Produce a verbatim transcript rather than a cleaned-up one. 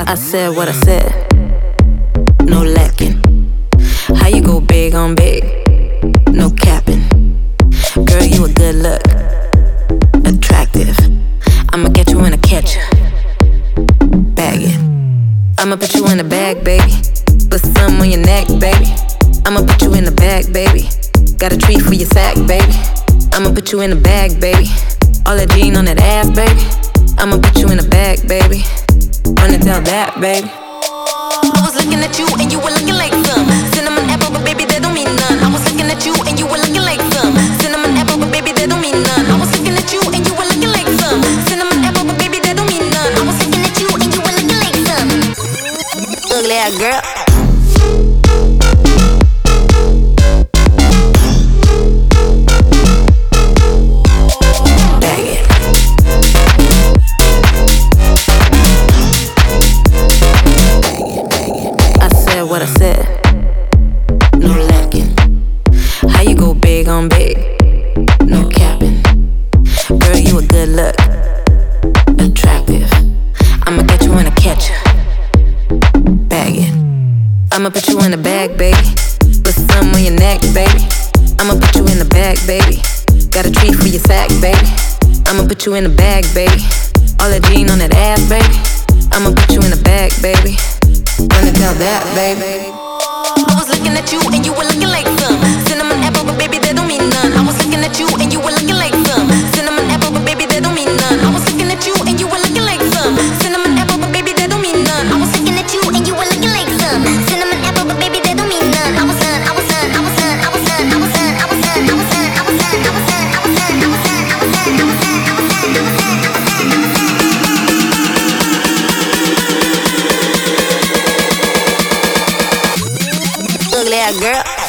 I said what I said, no lacking. How you go big on big, no capping. Girl, you a good look, attractive. I'ma get you in a catcher, bag it. I'ma put you in a bag, baby. Put some on your neck, baby. I'ma put you in a bag, baby. Got a treat for your sack, baby. I'ma put you in a bag, baby. All that jean on that ass, baby. I'ma put you in a bag, baby. Wanna tell that, baby. I was looking at you and you were looking like some cinnamon apple, but baby, that don't mean none. I was looking at you and you were looking like some cinnamon apple, but baby, that don't mean none. I was looking at you and you were looking like some cinnamon apple, but baby, that don't mean none. I was looking at you and you were looking like some ugly ass girl. What I said, no lacking. How you go big on big, no capping. Girl, you a good look, attractive. I'ma get you in a catcher, bag it. I'ma put you in a bag, baby. Put some on your neck, baby. I'ma put you in a bag, baby. Got a treat for your sack, baby. I'ma put you in a bag, baby. All that jean on that ass, baby. I'ma put you in a bag, baby. Wanna tell that, baby. I was looking at you and you were looking like some cinnamon apple, but baby, that don't mean none. I was looking at you and you were looking like some cinnamon apple, but baby, that don't mean none. I was looking at you and you were looking like some cinnamon apple, but baby, that don't mean none. I was looking at you and you were looking like some cinnamon apple, but baby, that don't mean none. I was done, I was done, I was done, I was done, I was done, I was done, I was done, I was done, I was done, I was done, I was done, I was done, I was done, I was done, I was done, I was done, I was done, I was done. Ugly ass girl.